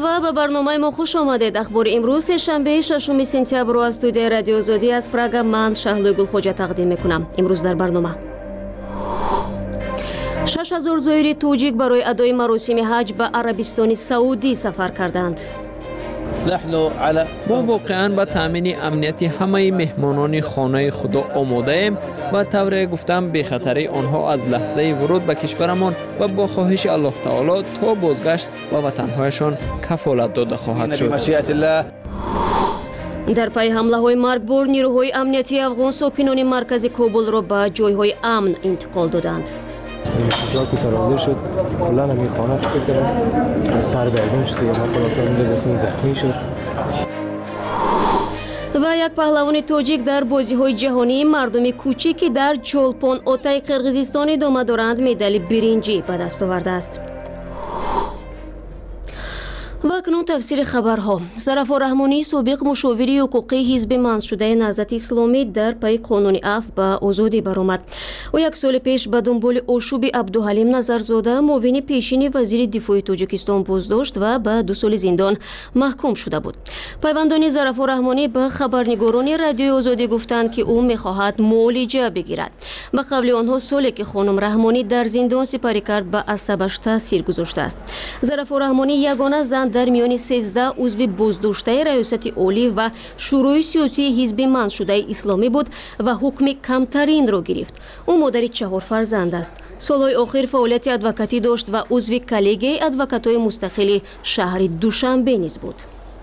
و به برنامه ما خوش آمدید. اخبار امروز شنبه 6 سپتامبر از استودیوی رادیو آزادی از پراگ من شهلا گلخوجه تقدیم میکنم. امروز در برنامه 6000 زائر توجیک برای ادای مراسم حج به عربستان سعودی سفر کردند. ما واقعا به تامین امنیت همه مهمانان خانه خدا آماده ایم و طور گفتم به خطر آنها از لحظه ورود به کشورمان و با خواهش الله تعالی تا بازگشت به وطنهایشان کفالت داده خواهد شد. در پی حمله های مرگبار نیروهای امنیتی افغان ساکنان مرکز کابل را به جایهای امن انتقال دادند. این که سرازیر شد کلا نمی خانه فکر کردم سر برگم شد دیگه من خلاصه اونجا دستم زخمی شد. و یک پهلوان تاجیک در بازی های جهانی مردم کوچیکی در چولپان اوتای قرقیزستان ادامه دارند مدال برنجی به دست آورده است. و اکنون تفسیر خبرها. ظرفا رحمانی سابق مشاوری حقوقی حزب منشوده نهضت اسلامی در پی قانون عفو به آزادی برآمد. او یک سال پیش به دنبال آشوب عبدالحلیم نظرزاده معاون پیشین وزیر دفاع تاجیکستان بازداشت و به 2 سال زندان محکوم شده بود. پیوندان ظرفا رحمانی به خبرنگاران رادیو آزادی گفتند که او می‌خواهد معالجه بگیرد. به قبل آنها سالی که خانم رحمانی در زندان سپری کرد به عصبش تاثیر گذاشته است. ظرفا رحمانی یگانه زن در میان 13 عضو بازداشته ریاست عالی و شورای سیاسی حزب منشوده اسلامی بود و حکم کمترین را گرفت. او مادر 4 فرزند است. سالهای آخر فعالیت ادوکاتی داشت و عضو کلیگه ادوکاتای مستقل شهر دوشنبه نیز بود.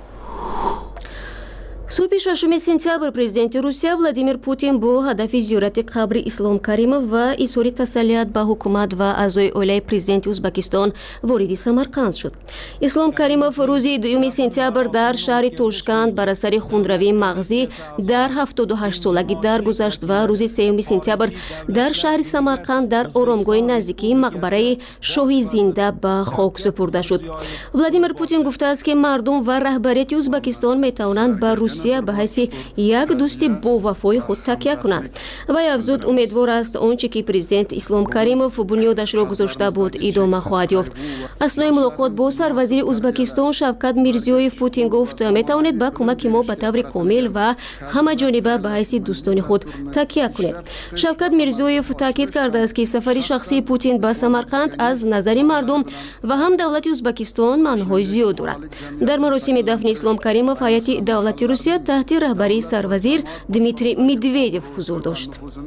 صبح 6 سپتامبر پرزیدنت روسیه ولادیمیر پوتین با هدف زیارت قبر اسلام کریمov و اظهار تسلیت به حکومت و اعضای عالی پرزیدنت ازبکستان وارد سمرقند شد. اسلام کریمov روز 2 سپتامبر در شهر توشکند بر اثر خونروی مغزی در 78 سالگی درگذشت و روز 3 سپتامبر در شهر سمرقند در آرامگاه نزدیکی مقبره شاهی زنده به خاک سپرده شد. ولادیمیر پوتین گفته است که مردم و رهبریت ازبکستان می توانند به روسیه به حیث یک دوست با وفای خود تکیه کنند و افزود امیدوار است آنچه که پرزیدنت اسلام کریمov بنیادش را گذاشته بود ادامه خواهد یافت. اثنای ملاقات با سروزیر ازبکستان شوکت میرزیویف پوتین گفت می توانید به کمک ما به طور کامل و همه جانبه به حیث دوستان خود تکیه کنید. شوکت میرزیویف تاکید کرده است که سفر شخصی پوتین به سمرقند از نظر مردم و هم دولت ازبکستان معنای زیاد دارد. در مراسم دفن اسلام کریمov هیئت دولت روسیه تحت رهبری سروزیر دمیتری مدویدیو حضور داشت.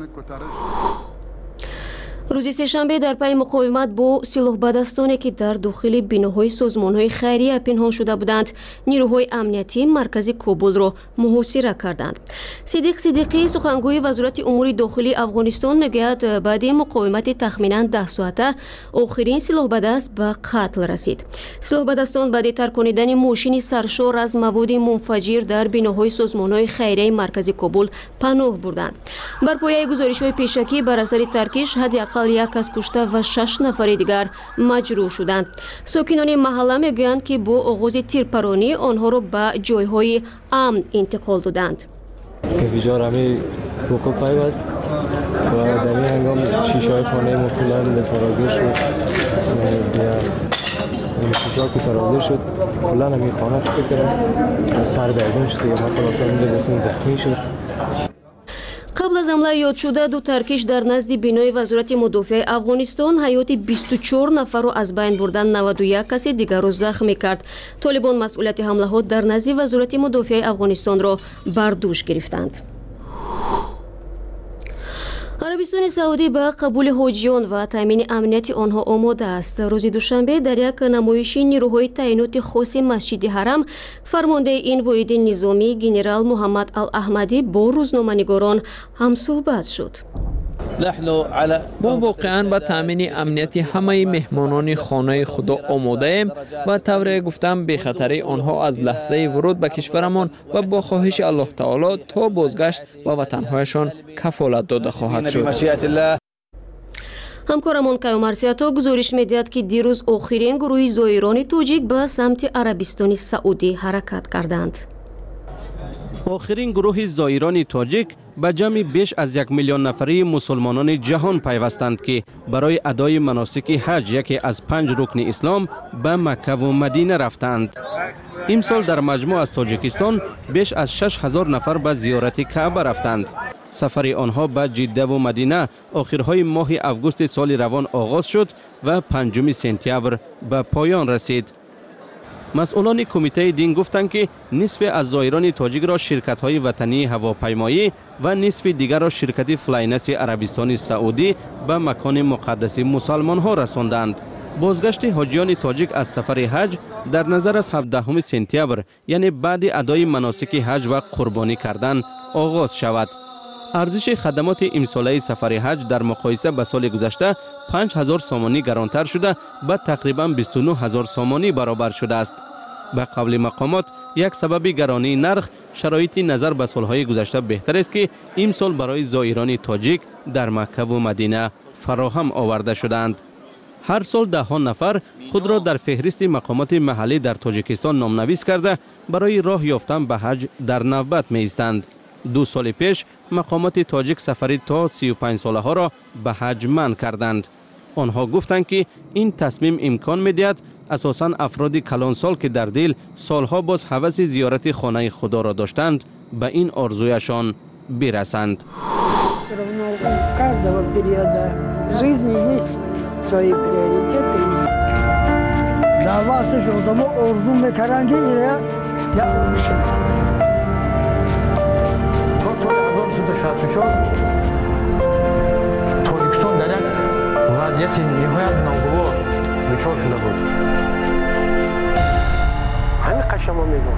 روز سه‌شنبه در پی مقاومت با سلاح بدستانی که در داخل بناهای سازمان‌های خیریه پنهان شده بودند، نیروهای امنیتی مرکز کابل را محاصره کردند. صدیق صدیقی سخنگوی وزارت امور داخلی افغانستان میگوید بعد مقاومت تخمیناً 10 ساعته آخرین سلاح بدست به قتل رسید. سلاح بدستان بعد ترکاندن ماشین سرشار از مواد منفجر در بناهای سازمان‌های خیریه مرکز کابل پناه بردند. بر پایه گزارش‌های پیشکی بر اثر ترکش حداقل 1 کس کشته و 6 نفر دیگر مجروح شدند. ساکنان محله میگویند که با آغاز تیرپرانی آنها را به جایهای امن انتقال دادند. انفجار همی وقوع پیوست و در این هنگام شیشه‌های خانه ما کلاً سرازیر شد. انفجار که سرازیر شد کلاً همی خانه فکر کردم سر برگم شد دیگه من خلاصه اونجا دستم زخمی شد. قبل از حمله یاد شده 2 ترکش در نزد بینای وزارت مدافع افغانستان حیات 24 نفر را از بین بردن 91 کس دیگر را زخمی کرد. طالبان مسئولیت حمله ها در نزد وزارت مدافع افغانستان را بر دوش گرفتند. عربستان سعودی به قبول حاجیان و تامین امنیت آنها آماده است. روز دوشنبه در یک نمایش نیروهای تعینات خاص مسجد حرم فرمانده این واحد نظامی جنرال محمد الاحمدی با روزنامه‌نگاران هم صحبت شد. ما واقعا به تامین امنیت همه مهمانان خانه خدا آماده ایم و طور گفتم به خطر آنها از لحظه ورود به کشورمان و با خواهش الله تعالی تا بازگشت به وطنهایشان کفالت داده خواهد شد. همکارمان کیومر سیاتا گزارش می‌دهد که دیروز آخرین گروه زائران تاجیک به سمت عربستان سعودی حرکت کردند. آخرین گروه زائران تاجیک به جمع بیش از 1 میلیون نفری مسلمانان جهان پیوستند که برای ادای مناسک حج یکی از 5 رکن اسلام به مکه و مدینه رفتند. امسال در مجموع از تاجیکستان بیش از 6000 نفر به زیارت کعبه رفتند. سفر آنها به جده و مدینه آخرهای ماه اوگوست سال روان آغاز شد و 5 سپتامبر به پایان رسید. مسئولان کمیته دین گفتند که نصف از زائران تاجیک را شرکت‌های وطنی هواپیمایی و نصف دیگر را شرکت فلاینس عربستان سعودی به مکان مقدس مسلمان‌ها رساندند. بازگشت حاجیان تاجیک از سفر حج در نظر از 17 سپتامبر یعنی بعد ادای مناسک حج و قربانی کردن آغاز شود. ارزش خدمات امساله سفر حج در مقایسه با سال گذشته 5000 سامانی گرانتر شده به تقریبا 29000 سامانی برابر شده است. به قول مقامات یک سبب گرانی نرخ شرایط نظر به سالهای گذشته بهتر است که امسال برای زائران تاجیک در مکه و مدینه فراهم آورده شدند. هر سال ده ها نفر خود را در فهرست مقامات محلی در تاجیکستان نامنویس کرده برای راه یافتن به حج در نوبت می ایستند. 2 سال پیش مقامات تاجیک سفری تا 35 ساله ها را به حج منع کردند. آنها گفتند که این تصمیم امکان می‌دهد اساساً افراد کلانسال که در دل سالها باز هوس زیارت خانه خدا را داشتند به این آرزویشان برسند. در وقتش آدم‌ها آرزو می‌کنند که ایره تاجیکستان در یک وضعیت نهایت ناگوار دچار شده بود. همه قشم ها میگن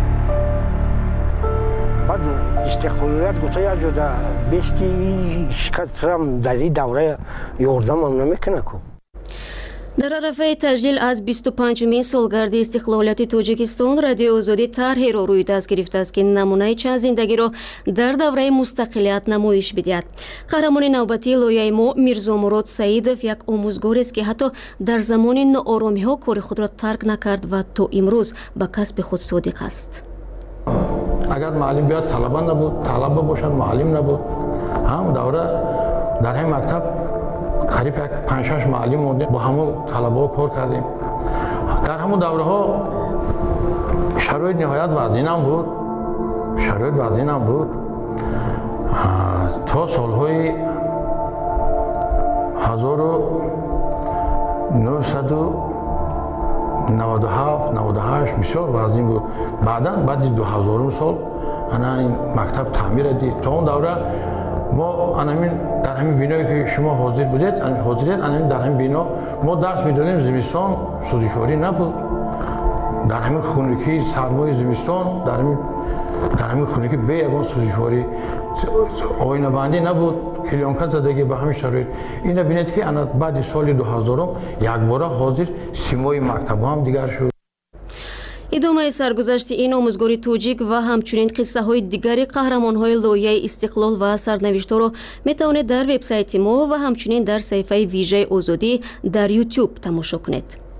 بعد استقلالیت گفته یک جا در بیستی شکست هم در این دوره یاردم هم نمیکنه که در عرفه تجلیل از 25مین سالگرد استقلالیت تاجیکستان رادیو آزادی طرحی را روی دست گرفته است که نمونه چند زندگی را در دوره مستقلیت نمایش بدهد. قهرمان نوبتی لایحه ما میرزا مراد سعیدов یک آموزگار است که حتی در زمان ناآرامی ها کار خود را ترک نکرد و تا امروز به کسب خود صادق است. اگر معلم بیاد طلبه نبود، طلبه باشد معلم نبود. هم دوره در همین مکتب قریب 5-6 معلم بودیم، با همون طلبه ها کار کردیم. در همون دوره ها شرایط نهایت وضعین بود. تا سالهای 1997-98 بسیار وضعین بود. بعد 2000 سال این مکتب تعمیر دید. تا اون دوره ما در همین بینایی که شما حاضر بودید در همین بینا ما درس می‌دادیم. زمستان سوزشواری نبود. در همین خونگی سرمای زمستان در همین خونگی به یگان سوزشواری آینه بندی نبود. کلیانکا زدگی به همین شرایط اینا بینید که بعد سال 2000 یک بار حاضر سیمای مکتب هم دیگر شد. ادامه سرگذشت این آموزگار تاجیک و همچنین قصه های دیگر قهرمان های لایحه استقلال و سرنوشت را می توانید در وبسایت ما و همچنین در صفحه ویژه آزادی در یوتیوب تماشا کنید.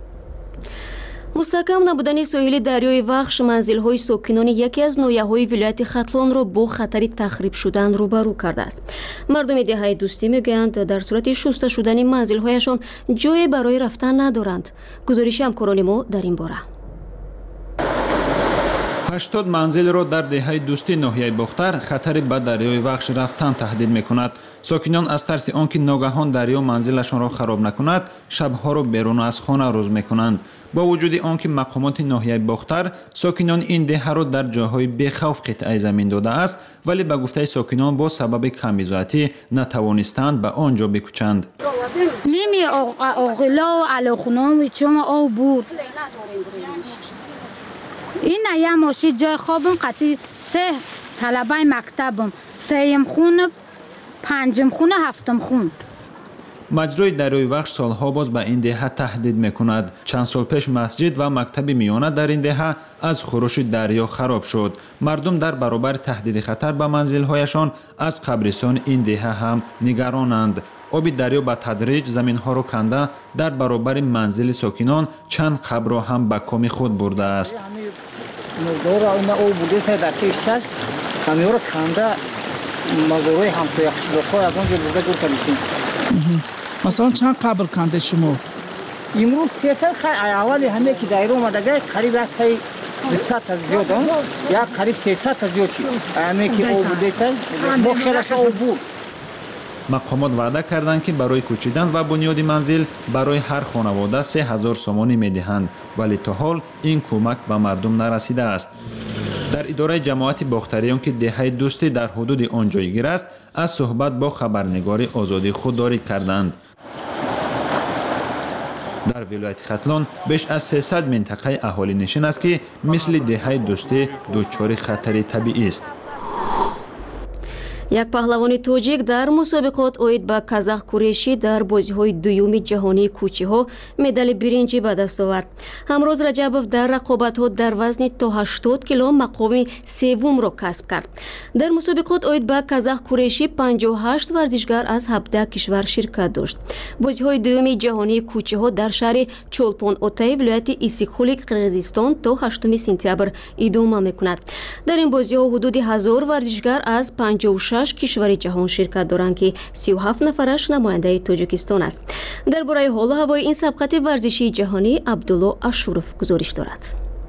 مستحکم نبودن ساحل دریای وخش منزل های ساکنان یکی از ناحیه های ولایت ختلان را با خطر تخریب شدن روبرو کرده است. مردم دهه دوستی میگویند در صورت شسته شدن منزل هایشان جای برای رفتن ندارند. گزارش همکاران ما در این باره. 80 منزل را در دهه دوستی ناحیه باختر خطر به دریای وخش رفتن تهدید می‌کند. ساکنان از ترس آنکه ناگهان دریا منزلشان را خراب نکند، شبها را بیرون از خانه روز می‌کنند. با وجود آنکه مقامات ناحیه باختر ساکنان این دهه را در جاهای بی‌خوف قطعه زمین داده است، ولی به گفته ساکنان با سبب کمیزاتی نتوانستند به آنجا بکوچند. نمی آقلا و علاخونام چون آب بود. این یه ماشین جای خوابم قطعی 3 طلبه مکتبم، 3م خون، 5م خون، 7م خون. مجرای دریای وخش سالها باز به این دهه تهدید میکند. چند سال پیش مسجد و مکتب میانه در این دهه از خروش دریا خراب شد. مردم در برابر تهدید خطر به منزلهایشان از قبرستان این دهه هم نگرانند. آب دریا به تدریج زمینها را کنده در برابر منزل ساکنان چند قبر را هم به کام خود برده است. مثلا چند قبر کنده شما؟ امروز 3 تا اول همه که دایر اومده قریب تا 100 تا زیاد یا قریب 300 تا زیاد شد همه که آب بودستن ما خیلیش آب بود. مقامات وعده کردند که برای کوچیدن و بنیاد منزل برای هر خانواده 3000 سومانی میدهند، ولی تا حال این کمک به مردم نرسیده است. در اداره جماعت باختریان که دهه دوستی در حدود آن جایگیر است، از صحبت با خبرنگار آزادی خودداری کردند. در ولایت ختلان بیش از 300 منطقه اهالی نشین است که مثل دهه دوستی دچار خطر طبیعی است. یک پهلوانی توجیک در مسابقات اوید با کازاخ کوریشی در بازی‌های دوم جهانی کوچه‌ها مدال برنجی به دست آورد. همروز رجبوف در رقابت‌ها در وزن تا 80 کیلو مقام سوم را کسب کرد. در مسابقات اوید با کازاخ کوریشی 58 ورزشکار از 17 کشور شرکت داشت. بازی‌های دوم جهانی کوچه‌ها در شهر چولپون اوتای ولایت ایسیکخولی قرغیزستان تا 8 سپتامبر ادامه می‌کند. در این بازی‌ها حدود 1000 ورزشکار از 56 کشور جهان شرکت دارند که 37 نفرش نماینده تاجیکستان است. درباره حال و هوای این سبقت ورزشی جهانی عبدالله اشورف گزارش دارد.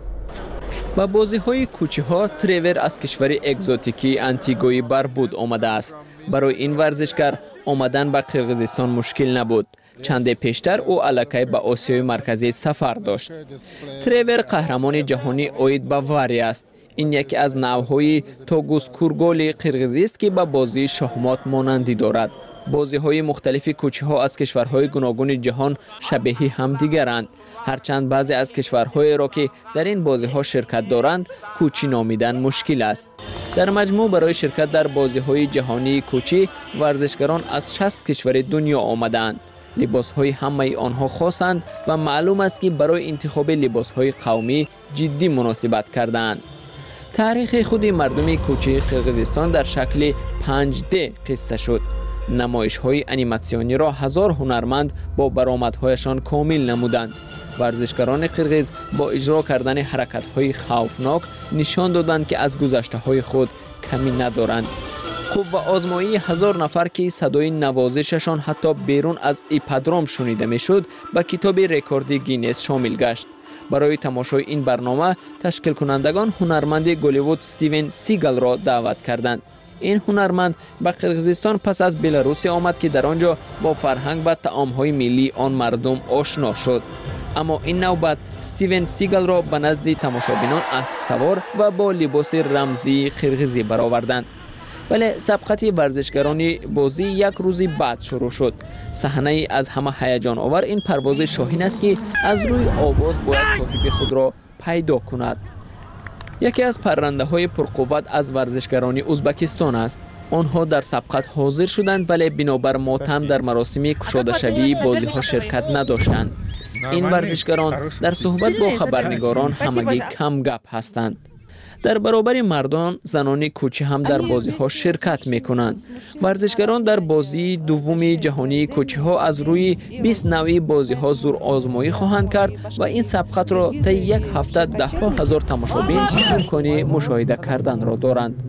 با بازی‌های کوچه‌ها تریور از کشور اگزوتیکی انتیگوی باربود آمده است. برای این ورزشکار آمدن به قرغیزستان مشکل نبود. چند پیشتر او الکی به آسیای مرکزی سفر داشت. تریور قهرمان جهانی اوید با واری است. این یکی از نوع‌های توگوس کورگول قرغیزی است که به بازی شахمات مانندی دارد. بازی‌های مختلف کوچه‌ها از کشورهای گوناگون جهان شبیه همدیگرند. هرچند بعضی از کشورهای را که در این بازی‌ها شرکت دارند کوچی نامیدن مشکل است. در مجموع برای شرکت در بازی‌های جهانی کوچی ورزشکاران از 60 کشور دنیا آمدند. لباس‌های همه آنها خاصند و معلوم است که برای انتخاب لباس‌های قومی جدی مناسبت کردند. تاریخ خود مردم کوچه قرغیزستان در شکل 5D قصه شد. نمایش‌های انیماسیونی را 1000 هنرمند با برآمدهایشان کامل نمودند. ورزشکاران قرغیز با اجرا کردن حرکت‌های خوفناک نشان دادند که از گذشته‌های خود کمی ندارند. خوب و آزمایی 1000 نفر که صدای نوازششان حتی بیرون از ایپادروم شنیده میشد به کتاب رکورد گینس شامل گشت. برای تماشای این برنامه تشکیل کنندگان هنرمند گالیوود استیون سیگال را دعوت کردند. این هنرمند به قرغیزستان پس از بلاروس آمد که در آنجا با فرهنگ و طعام‌های ملی آن مردم آشنا شد. اما این نوبت استیون سیگال را به نزد تماشابینان اسب سوار و با لباس رمزی قرغیزی برآوردند. ولی سبقت ورزشکاران بازی یک روزی بعد شروع شد. صحنه از همه هیجان آور این پرواز شاهین است که از روی آواز باید صاحب خود را پیدا کند. یکی از پرنده های پرقوت از ورزشکاران ازبکستان است. آنها در سبقت حاضر شدند ولی بنابر ماتم در مراسم کشاده شوی بازی ها شرکت نداشتند. این ورزشکاران در صحبت با خبرنگاران همگی کم گپ هستند. در برابر مردان زنان کوچه هم در بازی ها شرکت می کنند. ورزشکاران در بازی دوم جهانی کوچه ها از روی 20 نوعی بازی ها زور آزمایی خواهند کرد و این سبقت را تا یک هفته 10,000 تماشابین امکان مشاهده کردن را دارند.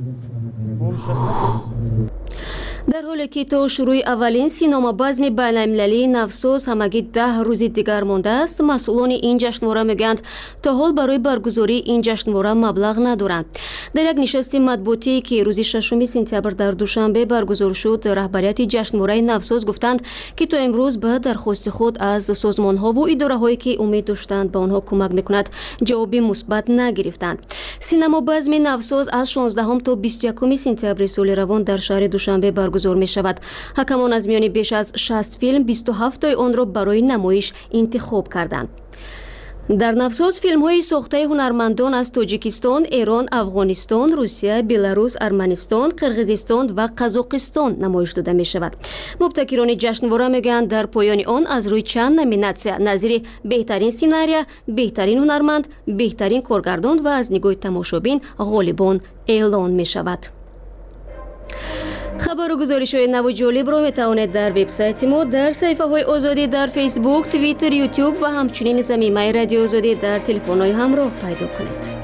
در حالی که تا شروع اولین سینما بزم بین‌المللی نوساز همگی 10 روز دیگر مانده است، مسئولان این جشنواره میگویند تا حال برای برگزاری این جشنواره مبلغ ندارند. در یک نشست مطبوعاتی که روز 6 سپتامبر در دوشنبه برگزار شد، رهبریت جشنواره نوساز گفتند که تا امروز به درخواست خود از سازمان‌ها و اداره‌هایی که امید داشتند به آنها کمک می‌کند جواب مثبت نگرفتند. سینما بزم نوساز از 16 تا 21 سپتامبر سال روان در شهر دوشنبه برگزار می شود. حکمان از میان بیش از 60 فیلم 27 تای آن را برای نمایش انتخاب کردند. در نوساز فیلم های ساخته هنرمندان از تاجیکستان، ایران، افغانستان، روسیه، بلاروس، ارمنستان، قرغیزستان و قزاقستان نمایش داده می شود. مبتکران جشنواره میگویند در پایان آن از روی چند نامیناسیون نظیر بهترین سیناریا، بهترین هنرمند، بهترین کارگردان و از نگاه تماشابین غالبان اعلان می شود. خبر و گزارش های نو و جالب را می توانید در وبسایت ما، در صفحه های آزادی در فیسبوک، توییتر، یوتیوب و همچنین صمیمه رادیو آزادی در تلفن های همراه پیدا کنید.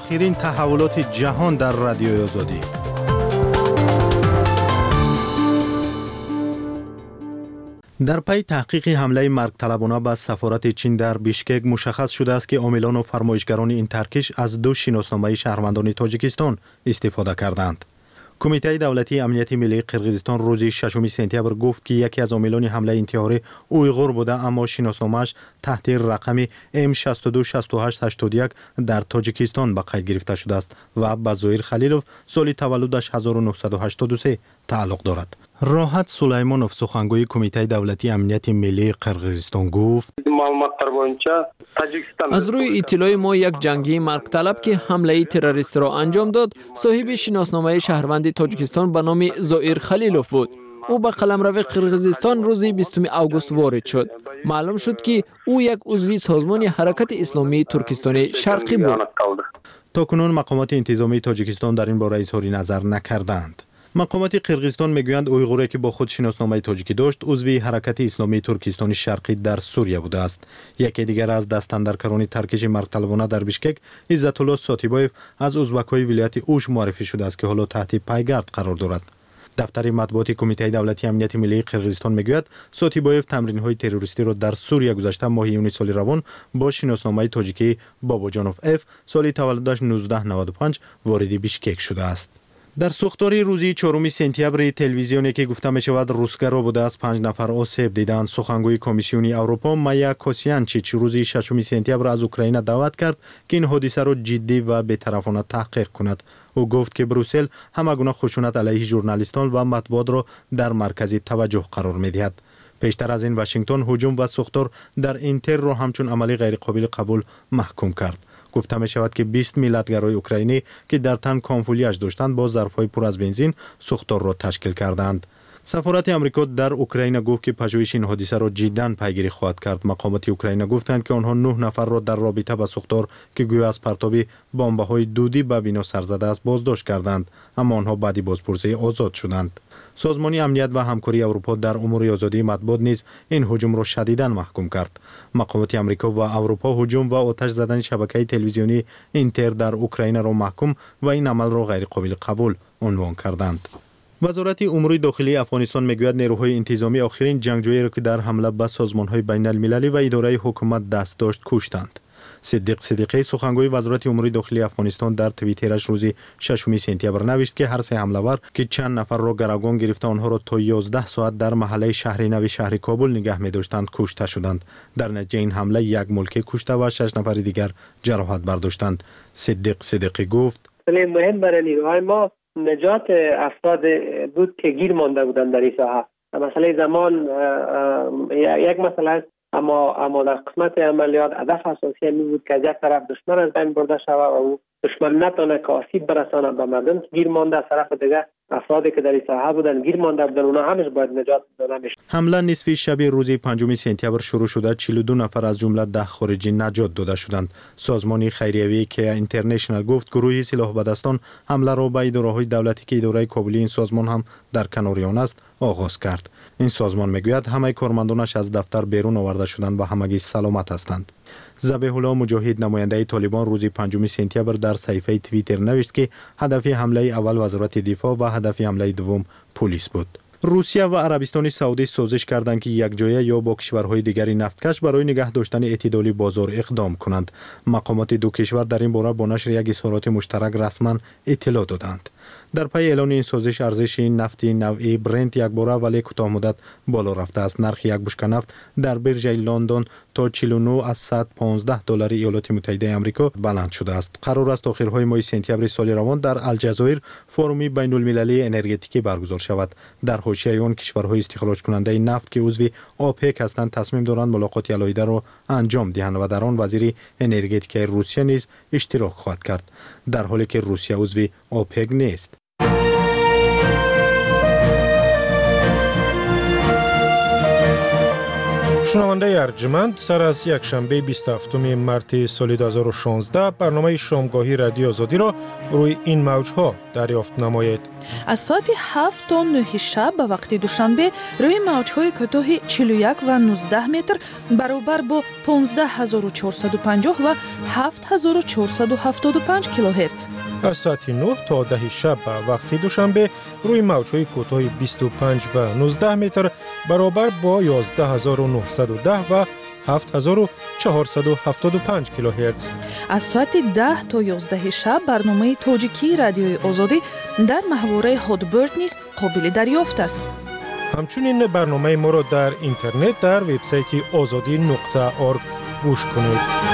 آخرین تحولات جهان در رادیوی آزادی. در پی تحقیق حمله مرگ طلبانه به سفارت چین در بیشکک مشخص شده است که عاملان و فرمایشگران این ترکش از 2 شناسنامه شهروندان تاجیکستان استفاده کردند. کمیته دولتی امنیت ملی قرقیزستان روز 6 سپتامبر گفت که یکی از عاملان حمله انتحاری اویغور بوده، اما شناسنامه‌اش تحت رقم M626881 در تاجیکستان به قید گرفته شده است و به زهیر خلیلوف سال تولدش 1983 تعلق دارد. راحت سلیمانوف سخنگوی کمیته دولتی امنیت ملی قرقیزستان گفت: از روی اطلاع ما یک جنگی مرگ طلب که حمله تروریستی را انجام داد صاحب شناسنامه شهروند تاجیکستان به نام زهیر خلیلوف بود. او به قلمرو قرقیزستان روز 20 آگوست وارد شد. معلوم شد که او یک عضو سازمان حرکت اسلامی ترکستان شرقی بود. تاکنون مقامات انتظامی تاجیکستان در این باره اظهار نظر نکردند. مقامات قرقیزستان میگویند اویغوری که با خود شناسنامه تاجیکی داشت عضو حرکت اسلامی ترکستان شرقی در سوریه بوده است. یکی دیگر از دستاندرکاران ترکش مرگ طلبانه در بیشکک، عزت الله ساتیبایف، از ازبک‌های ولایت اوش معرفی شده است که حالا تحت پیگرد قرار دارد. دفتر مطبوعات کمیته دولتی امنیت ملی قرقیزستان میگوید ساتیبایف تمرین‌های تروریستی را در سوریه گذشته ماه یونیو سال روان با شناسنامه تاجیکی باباجانوف اف سال تولدش 1995 وارد بیشکک شده است. در سوختاری روزی 4 سپتامبر تلویزیونی که گفته می شود روسگرا بوده است 5 نفر آسیب دیدند. سخنگوی کمیسیون اروپا مایا کوسیانچیچ روزی 6 سپتامبر از اوکراین دعوت کرد که این حادثه را جدی و بی‌طرفانه تحقیق کند. او گفت که بروسل همگونه خشونت علیه ژورنالیستان و مطبوعات را در مرکز توجه قرار می دهد. پیشتر از این واشنگتن هجوم و سوختار در اینتر را همچون عملی غیر قابل قبول محکوم کرد. گفته می شود که 20 ملتگرای اوکراینی که در تن کامفولیاژ داشتند با ظرفهای پر از بنزین سوختار را تشکیل کردند. سفارت آمریکا در اوکراین گفت که پژوهش این حادثه را جداً پیگیری خواهد کرد. مقامات اوکراین گفتند که آنها 9 نفر را در رابطه با سوختار که گویا از پرتاب بمب‌های دودی به بنا سر زده است بازداشت کردند، اما آنها بعد بازپرسی آزاد شدند. سازمان امنیت و همکاری اروپا در امور آزادی مطبوعات نیز این هجوم را شدیداً محکوم کرد. مقامات آمریکا و اروپا هجوم و آتش زدن شبکه تلویزیونی اینتر در اوکراین را محکوم و این عمل را غیر قابل قبول عنوان کردند. وزارت امور داخلی افغانستان میگوید نیروهای انتظامی آخرین جنگجویی را که در حمله به سازمان‌های بین‌المللی و اداره حکومت دست داشت کشتند. صدیق صدیقی سخنگوی وزارت امور داخلی افغانستان در توییترش روز 6 سپتامبر نوشت که هر 3 حمله‌ور که چند نفر را گروگان گرفته آنها را تا 11 ساعت در محله شهر نو شهر کابل نگه می‌داشتند کشته شدند. در نتیجه این حمله یک ملکی کشته و 6 نفر دیگر جراحت برداشتند. صدیق صدیقی گفت مهم برای نیروهای ما نجات افراد بود که گیر مانده بودند در این ساحه. مسئله زمان یک مسئله است، اما در قسمت عملیات هدف اساسی می بود که از یک طرف دشمن از بین برده شود و او دشمن نتونه که آسیب برساند به مردم که گیر مانده، از طرف دیگر افرادی که در این ساحه بودن گیر مانده بودن اونها همش باید نجات داده بشه. حمله نصف شب روز 5 سپتامبر شروع شده. 42 نفر از جمله 10 خارجی نجات داده شدند. سازمان خیریوی که اینترنشنال گفت گروهی سلاح به دستان حمله را به اداره‌های دولتی که اداره کابلی این سازمان هم در کنار آن است آغاز کرد. این سازمان میگوید همه کارمندانش از دفتر بیرون آورده شدند و همگی سلامت هستند. ذبیح الله مجاهد نماینده طالبان روز 5 سپتامبر در صفحه توییتر نوشت که هدف حمله اول وزارت دفاع و هدف حمله دوم پلیس بود. روسیه و عربستان سعودی سازش کردند که یک جایه یا با کشورهای دیگری نفتکش برای نگه داشتن اعتدال بازار اقدام کنند. مقامات دو کشور در این باره با نشر یک اظهارات مشترک رسما اطلاع دادند. در پی اعلان این سازش ارزش نفت نوعی برنت یک باره ولی کوتاه مدت بالا رفته است. نرخ یک بشکه نفت در برژه لندن تا 49 از 115 دلار ایالات متحده آمریکا بلند شده است. قرار است آخرهای ماه سپتامبر سال روان در الجزایر فورومی بین المللی انرژتیکی برگزار شود. در حاشیه آن کشورهای استخراج کننده نفت که عضو آپک هستند تصمیم دارند ملاقات علیحده را انجام دهند و در آن وزیر انرژتیک روسیه نیز اشتراک خواهد کرد، در حالی که روسیه عضو آپک نیست. شنونده ارجمند، سر از یک شنبه 27 مارس سال 2016 برنامه شامگاهی رادیو آزادی را روی این موجها دریافت نمایید. از ساعت 7 تا 9 شب به وقت دوشنبه روی موجهای کوتاه 41 و 19 متر برابر با 15450 و 7475 کیلوهرتز. از ساعت 9 تا 10 شب به وقت دوشنبه روی موجهای کوتاه 25 و 19 متر برابر با 11910 و 7475 کیلوهرتز. از ساعت 10 تا 11 شب برنامه تاجیکی رادیوی آزادی در محوره هادبرد نیز قابل دریافت است. همچنین برنامه ما را در اینترنت در وبسایت azadi.org گوش کنید.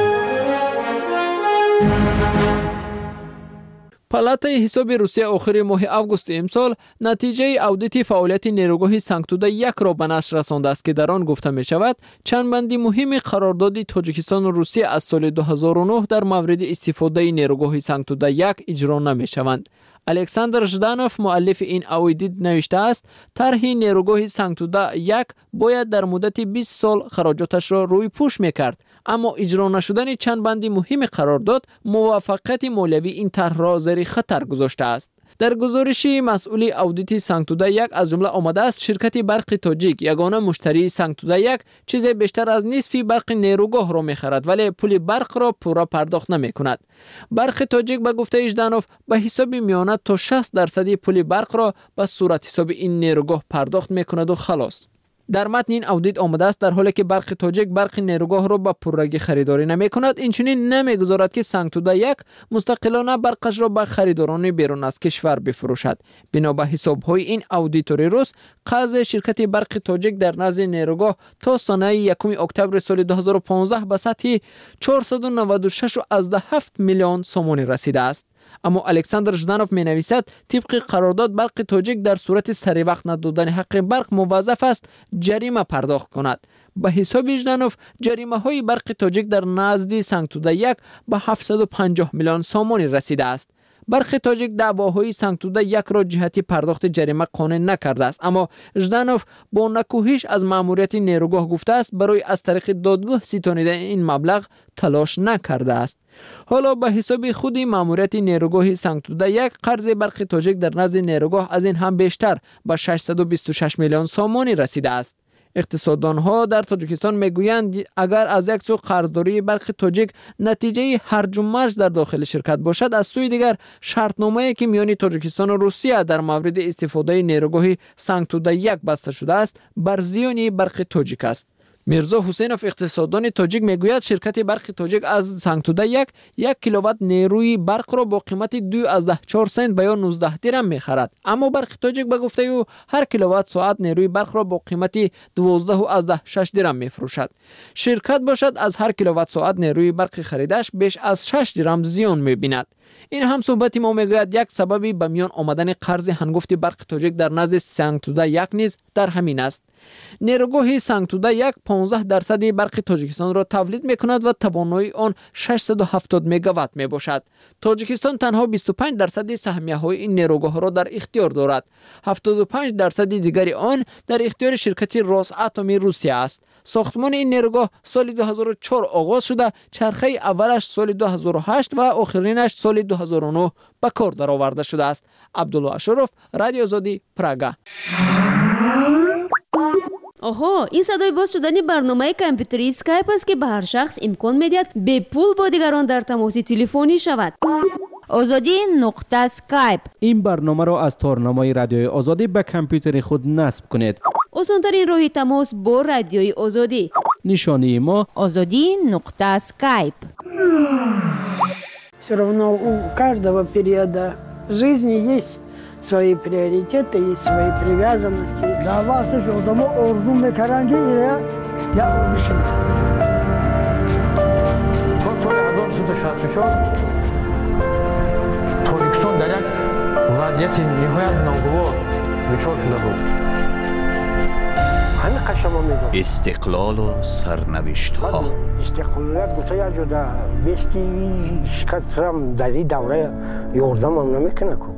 پالاتای حساب روسیه آخر ماه آگوست امسال نتیجه اودیت فعالیت نیروگاه سنگتوده یک را به نشر رسانده است که در آن گفته می شود چند بندی مهم قرارداد تاجیکستان و روسیه از سال 2009 در مورد استفاده نیروگاه سنگتوده یک اجرا نمی شوند. الکساندر ژدانوف مؤلف این اودیت نوشته است طرح نیروگاه سنگتوده یک باید در مدت 20 سال خراجاتش را روی پوش میکرد، اما اجرا نشدن چند بندی مهم قرارداد موفقیت مالیوی این طرح را زیر خطر گذاشته است. در گزارشی مسئول اودیت سنگتوده یک از جمله آمده است شرکت برق تاجیک یگانه مشتری سنگتوده یک چیز بیشتر از نصف برق نیروگاه را می‌خرد ولی پول برق را پورا پرداخت نمی‌کند. برق تاجیک به گفته ژدانوف به حساب میانه تا 60% پول برق را به صورت حساب این نیروگاه پرداخت می‌کند و خلاص. در متن این اودیت آمده است در حالی که برق تاجیک برق نیروگاه را به پررگی خریداری نمی کند، اینچنین نمیگذارد که سنگتوده یک مستقلانه برقش را به خریداران بیرون از کشور بفروشد. بنا به حساب‌های این اودیتور روس، قرض شرکت برق تاجیک در نزد نیروگاه تا سانحه 1 اکتبر سال 2015 به سطح 496.7 میلیون سومانی رسیده است. اما الکساندر ژدانوف می نویسد طبق قرارداد برق تاجیک در صورت سری وقت ندادن حق برق موظف است جریمه پرداخت کند. به حساب ژدانوف جریمه های برق تاجیک در نزد سنگتوده یک به 750 میلیون سومانی رسیده است. برق تاجیک دعواهای سنگتوده یک را جهتی پرداخت جریمه قانع نکرده است، اما ژدانوف با نکوهش از ماموریت نیروگاه گفته است برای از طریق دادگاه ستانیدن این مبلغ تلاش نکرده است. حالا به حساب خود ماموریت نیروگاه سنگتوده یک قرض برق تاجیک در نزد نیروگاه از این هم بیشتر به 626 میلیون سومانی رسیده است. اقتصاددانها در تاجیکستان میگویند اگر از یک سو قرضداری برق تاجیک نتیجه هرج و مرج در داخل شرکت باشد، از سوی دیگر شرطنامه‌ای که میان تاجیکستان و روسیه در مورد استفاده نیروگاه سنگتوده یک بسته شده است بر زیان برق تاجیک است. میرزا حسینوف اقتصاددان تاجیک میگوید شرکت برق تاجیک از سنگتوده یک کیلووات نیروی برق را با قیمت 2.4 سنت یا 19 درم میخرد، اما برق تاجیک به گفته او هر کیلووات ساعت نیروی برق را با قیمت 12.6 درم میفروشد. شرکت باشد از هر کیلووات ساعت نیروی برق خریدش بیش از 6 درم زیان میبیند. این هم صحبت ما میگوید یک سببی به میان آمدن قرض هنگفت برق تاجیک در نزد سنگتوده یک نیز در همین است. نیروگاه سنگتوده یک 15% برق تاجیکستان را تولید میکند و توانایی آن 670 مگاوات می باشد. تاجیکستان تنها 25% سهمیه های این نیروگاه را در اختیار دارد. 75% دیگر آن در اختیار شرکت روساتوم روسیه است. ساختمان این نیروگاه سال 2004 آغاز شده، چرخه اولش سال 2008 و آخرینش سال 2009 به کار درآورده شده است. عبدالله اشرف، رادیو آزادی، پراگا. آها، این صدای باز شدن برنامه کامپیوتری اسکایپ است که به هر شخص امکان میدهد به پول با دیگران در تماس تلفنی شود. azadi.skype. این برنامه را از تارنمای رادیوی آزادی به کامپیوتر خود نصب کنید. آسان‌ترین راه تماس با رادیوی آزادی. نشانی ما azadi.skype. Все равно у каждого периода жизни есть свои приоритеты и свои привязанности. Да, вaqti şu adamı orzum mekarangi ile yapmışım. تا سال 1364 تاجیکستان در یک وضعیت نهایت ناگوار دچار شده بود. همین قشما میگم استقلال و سرنوشت‌ها. استقلالیت گفته یک جدا بیستی شکست سرم در این دوره یاردم هم نمیکنه کو.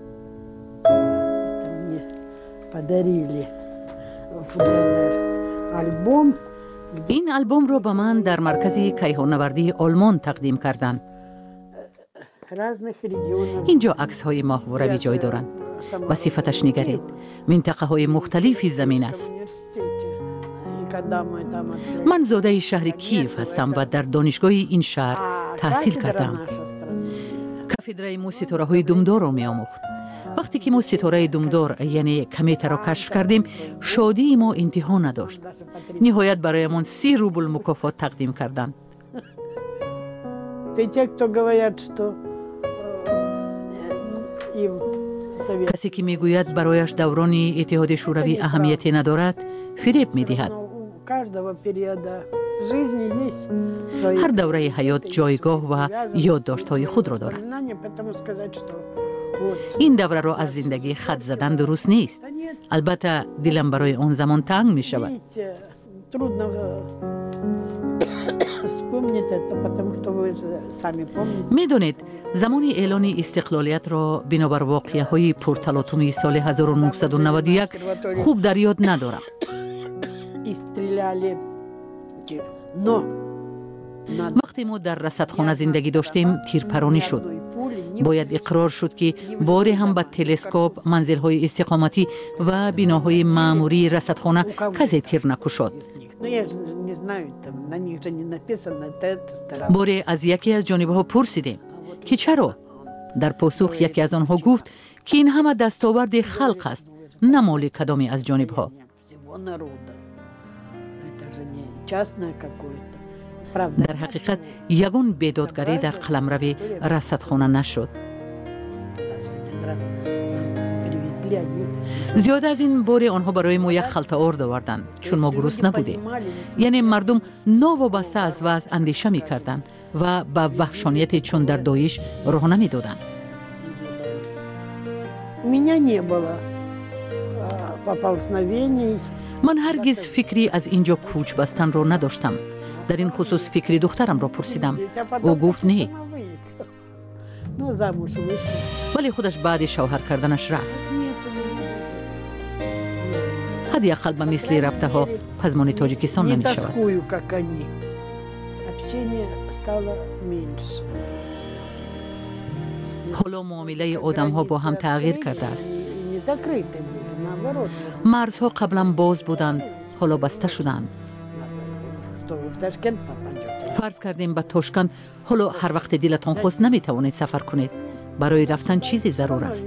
Подарили футляр این آلبوم رو به من در مرکز کیهان‌نوردی آلمان تقدیم کردند. اینجا عکس های ماهواره‌ای جای دارند. و صفتش نگرید. منطقه های مختلفی زمین است. من زاده شهر کیف هستم و در دانشگاه این شهر تحصیل کردم. کافدرای موسیقی های دمدار را می آموخت. وقتی که موسیقی دمدار یعنی کمیته را کشف کردیم، شادی ما انتها نداشت. نهایت برایمان 30 روبل مکافات تقدیم کردند. کسی که میگوید برایش دوران اتحاد شوروی اهمیتی ندارد، فریب میدهد. هر دوره حیات جایگاه و یادداشت‌های خود را دارد. این دوره را از زندگی خط زدن درست نیست. البته دلم برای آن زمان تنگ می شود. می دانید زمان اعلان استقلالیت را بنابر واقعه های پرتلاطم سال 1991 خوب در یاد ندارم. وقتی ما در رصدخانه زندگی داشتیم تیرپرانی شد. باید اقرار شد که باری هم با تلسکوپ منزل‌های استقامتی و بناهای معموری رصدخانه کسی تیر نکشد. باری از یکی از جانبها پرسیدیم که چرا؟ در پاسخ یکی از آنها گفت که این همه دستاورد خلق است، نه مال کدامی از جانبها. در حقیقت یگان بیدادگری در قلمرو رصدخانه نشد. زیاد از این باری آنها برای ما یک خلطه آرد آوردند چون ما گرسنه بودیم. یعنی مردم ناوابسته از وضع اندیشه می کردند و به وحشانیت چون در داعش راه نمی دادند. من هرگز فکری از اینجا کوچ بستن را نداشتم. در این خصوص فکری دخترم را پرسیدم. او گفت نه. ولی خودش بعد شوهر کردنش رفت. حداقل به مثل رفته ها پزمان تاجیکستان نمی شود. حالا معامله آدم ها با هم تغییر کرده است. مرزها قبلا باز بودند، حالا بسته شدند. فرض کردیم به تاشکند، حالا هر وقت دلتان خواست نمی توانید سفر کنید. برای رفتن چیزی ضرور است.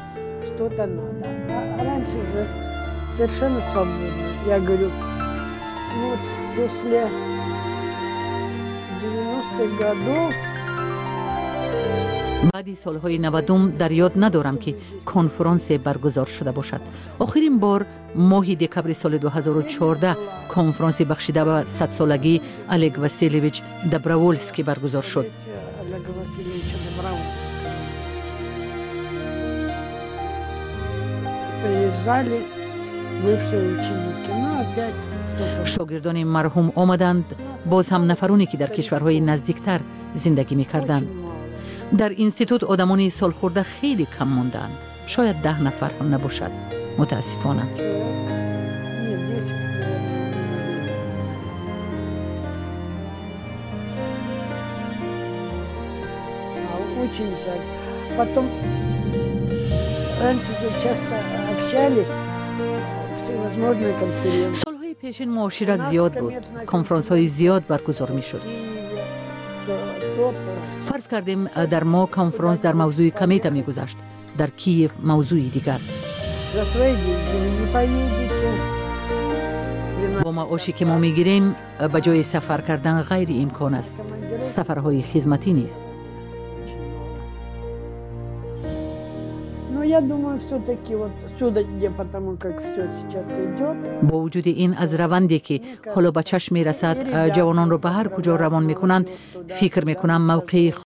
بعدی سالهای 90 در یاد ندارم که کنفرانس برگزار شده باشد. آخرین بار ماه دکبر سال 2014 کنفرانس بخشیده به 100 سالگی الگ واسیلیویچ دبروولسکی برگزار شد. شاگردان مرحوم آمدند، باز هم نفرانی که در کشورهای نزدیکتر زندگی می کردند. در اینستیتوت آدمانی سالخورده خیلی کم ماندند. شاید 10 نفر هم نباشد. متاسفانه. سالهای پیشین معاشرت زیاد بود. کنفرانس های زیاد برگزار می شد. فرض کردیم در ما کنفرانس در موضوع کمیته می گذشت، در کیف موضوعی دیگر. با معاشی که ما می گیریم به جای سفر کردن غیر امکان است. سفرهای خدمتی نیست. با وجود این از روندی که حالا به چشم می رسد جوانان را به هر کجا روان می کنند، فکر می کنم موقع